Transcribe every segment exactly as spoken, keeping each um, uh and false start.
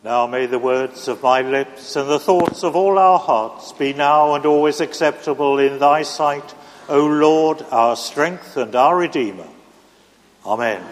Now may the words of my lips and the thoughts of all our hearts be now and always acceptable in thy sight, O Lord, our strength and our Redeemer. Amen.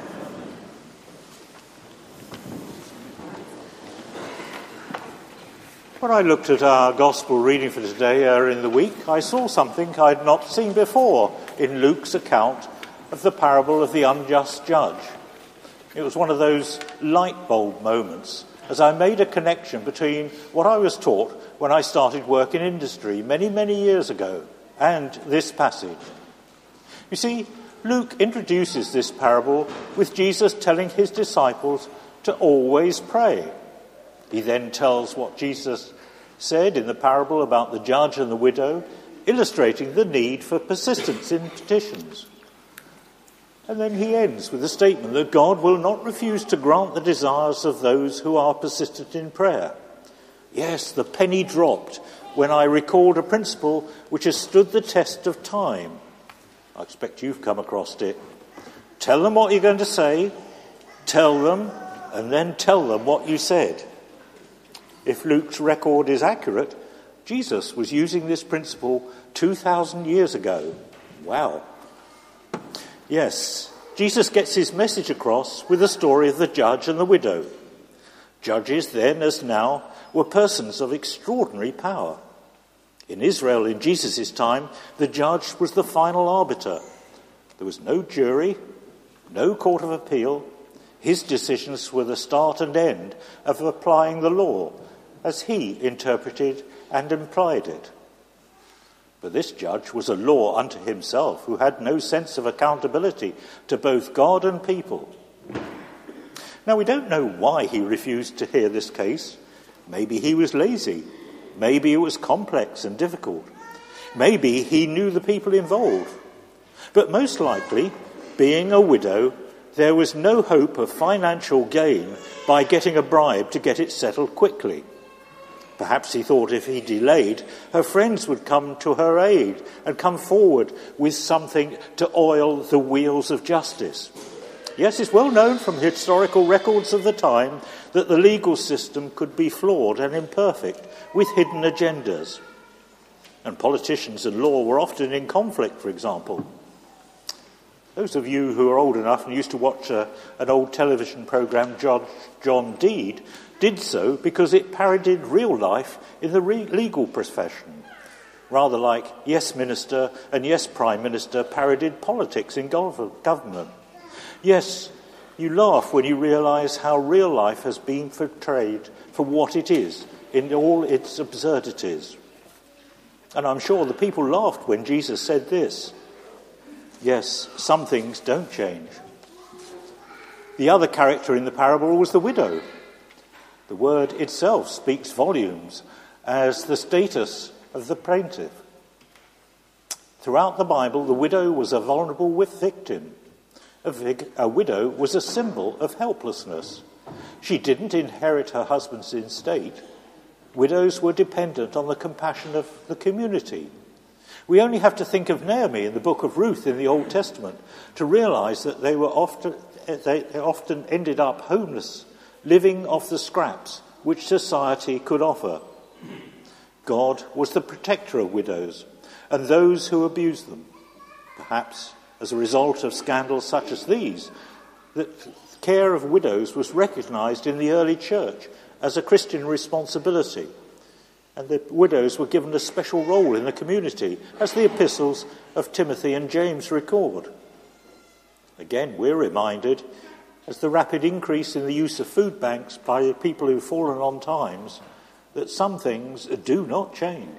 When I looked at our gospel reading for today earlier in the week, I saw something I had not seen before in Luke's account of the parable of the unjust judge. It was one of those light bulb moments as I made a connection between what I was taught when I started work in industry many, many years ago and this passage. You see, Luke introduces this parable with Jesus telling his disciples to always pray. He then tells what Jesus said in the parable about the judge and the widow, illustrating the need for persistence in petitions. And then he ends with a statement that God will not refuse to grant the desires of those who are persistent in prayer. Yes, the penny dropped when I recalled a principle which has stood the test of time. I expect you've come across it. Tell them what you're going to say, tell them, and then tell them what you said. If Luke's record is accurate, Jesus was using this principle two thousand years ago. Wow. Yes, Jesus gets his message across with the story of the judge and the widow. Judges then, as now, were persons of extraordinary power. In Israel in Jesus' time, the judge was the final arbiter. There was no jury, no court of appeal. His decisions were the start and end of applying the law as he interpreted and implied it. But this judge was a law unto himself, who had no sense of accountability to both God and people. Now, we don't know why he refused to hear this case. Maybe he was lazy. Maybe it was complex and difficult. Maybe he knew the people involved. But most likely, being a widow, there was no hope of financial gain by getting a bribe to get it settled quickly. Perhaps he thought if he delayed, her friends would come to her aid and come forward with something to oil the wheels of justice. Yes, it's well known from historical records of the time that the legal system could be flawed and imperfect, with hidden agendas. And politicians and law were often in conflict, for example. Those of you who are old enough and used to watch a, an old television programme, Judge John Deed, did so because it parodied real life in the re- legal profession, rather like Yes Minister and Yes Prime Minister parodied politics in gov- government. Yes, you laugh when you realise how real life has been portrayed for what it is, in all its absurdities. And I'm sure the people laughed when Jesus said this. Yes, some things don't change. The other character in the parable was the widow. The word itself speaks volumes as the status of the plaintiff. Throughout the Bible, the widow was a vulnerable victim. A, vig- a widow was a symbol of helplessness. She didn't inherit her husband's estate. Widows were dependent on the compassion of the community. We only have to think of Naomi in the book of Ruth in the Old Testament to realise that they were often they often ended up homeless, living off the scraps which society could offer. God was the protector of widows and those who abused them. Perhaps as a result of scandals such as these, the care of widows was recognised in the early church as a Christian responsibility, and the widows were given a special role in the community, as the epistles of Timothy and James record. Again, we're reminded, as the rapid increase in the use of food banks by people who've fallen on times, that some things do not change.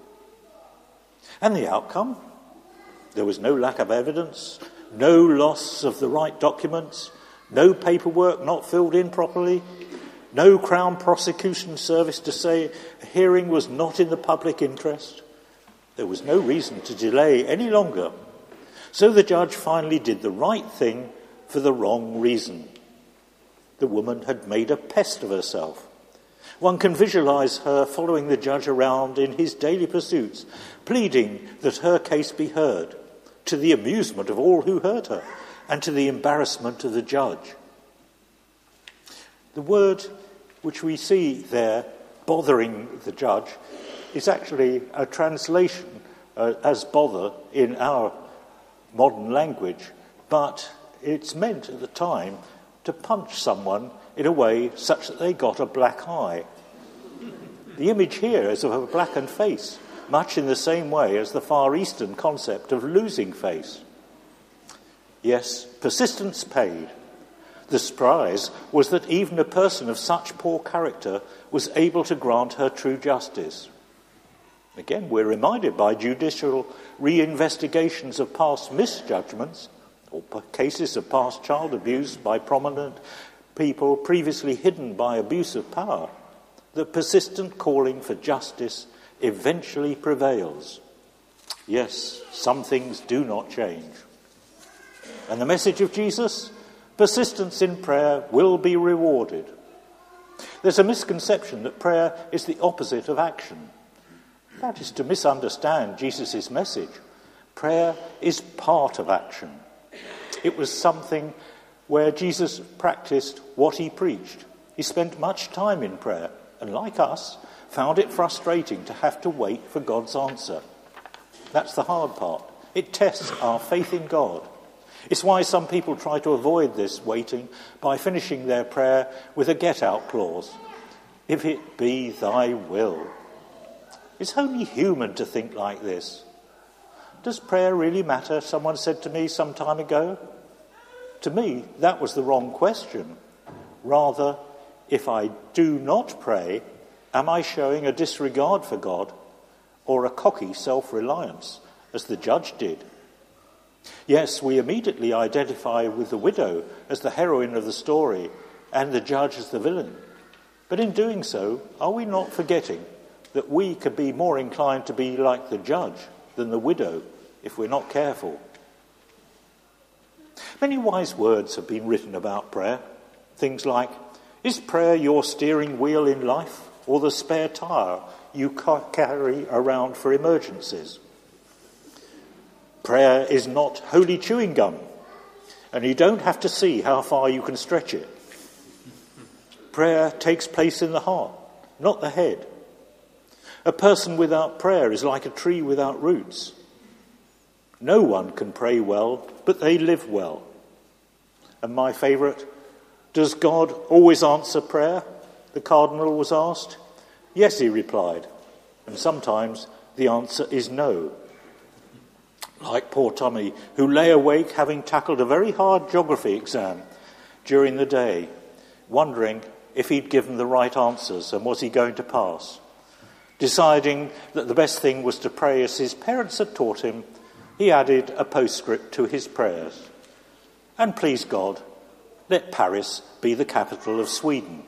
And the outcome? There was no lack of evidence, no loss of the right documents, no paperwork not filled in properly, no Crown Prosecution Service to say a hearing was not in the public interest. There was no reason to delay any longer. So the judge finally did the right thing for the wrong reason. The woman had made a pest of herself. One can visualise her following the judge around in his daily pursuits, pleading that her case be heard, to the amusement of all who heard her, and to the embarrassment of the judge. The word which we see there bothering the judge, is actually a translation uh, as bother in our modern language, but it's meant at the time to punch someone in a way such that they got a black eye. The image here is of a blackened face, much in the same way as the Far Eastern concept of losing face. Yes, persistence paid. The surprise was that even a person of such poor character was able to grant her true justice. Again, we're reminded by judicial re-investigations of past misjudgments or cases of past child abuse by prominent people previously hidden by abuse of power, that persistent calling for justice eventually prevails. Yes, some things do not change. And the message of Jesus? Persistence in prayer will be rewarded. There's a misconception that prayer is the opposite of action. That is to misunderstand Jesus' message. Prayer is part of action. It was something where Jesus practiced what he preached. He spent much time in prayer, and like us, found it frustrating to have to wait for God's answer. That's the hard part. It tests our faith in God. It's why some people try to avoid this waiting by finishing their prayer with a get-out clause. If it be thy will. It's only human to think like this. Does prayer really matter? Someone said to me some time ago. To me, that was the wrong question. Rather, if I do not pray, am I showing a disregard for God or a cocky self-reliance, as the judge did? Yes, we immediately identify with the widow as the heroine of the story and the judge as the villain. But in doing so, are we not forgetting that we could be more inclined to be like the judge than the widow if we're not careful? Many wise words have been written about prayer. Things like, is prayer your steering wheel in life or the spare tire you carry around for emergencies? Prayer is not holy chewing gum, and you don't have to see how far you can stretch it. Prayer takes place in the heart, not the head. A person without prayer is like a tree without roots. No one can pray well, but they live well. And my favourite, does God always answer prayer? The cardinal was asked. Yes, he replied. And sometimes the answer is no. Like poor Tommy, who lay awake having tackled a very hard geography exam during the day, wondering if he'd given the right answers and was he going to pass. Deciding that the best thing was to pray as his parents had taught him, he added a postscript to his prayers. And please God, let Paris be the capital of Sweden.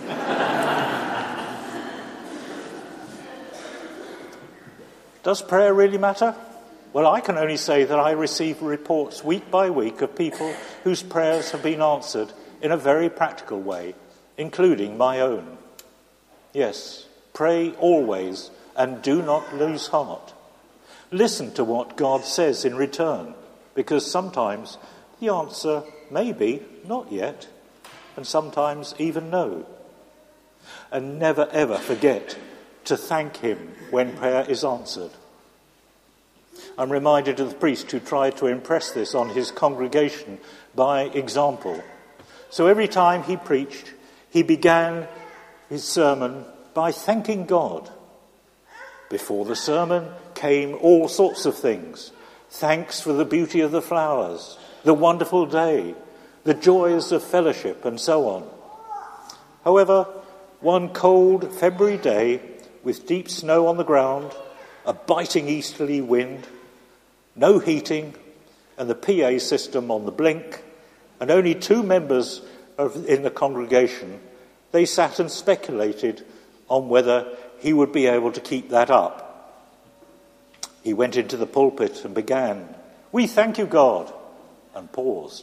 Does prayer really matter? Well, I can only say that I receive reports week by week of people whose prayers have been answered in a very practical way, including my own. Yes, pray always and do not lose heart. Listen to what God says in return, because sometimes the answer may be not yet, and sometimes even no. And never ever forget to thank him when prayer is answered. I'm reminded of the priest who tried to impress this on his congregation by example. So every time he preached, he began his sermon by thanking God. Before the sermon came all sorts of things. Thanks for the beauty of the flowers, the wonderful day, the joys of fellowship, and so on. However, one cold February day, with deep snow on the ground, a biting easterly wind, no heating, and the P A system on the blink, and only two members of, in the congregation, they sat and speculated on whether he would be able to keep that up. He went into the pulpit and began, "We thank you, God," and paused.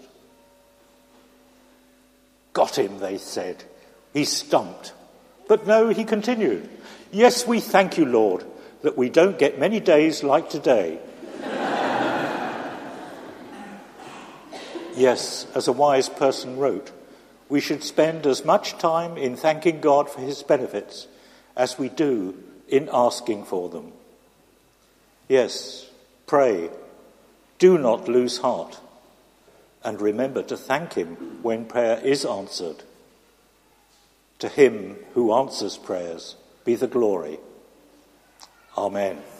"Got him," they said. He's stumped. But no, he continued, "Yes, we thank you, Lord, that we don't get many days like today." Yes, as a wise person wrote, we should spend as much time in thanking God for his benefits as we do in asking for them. Yes, pray, do not lose heart, and remember to thank him when prayer is answered. To him who answers prayers be the glory. Amen.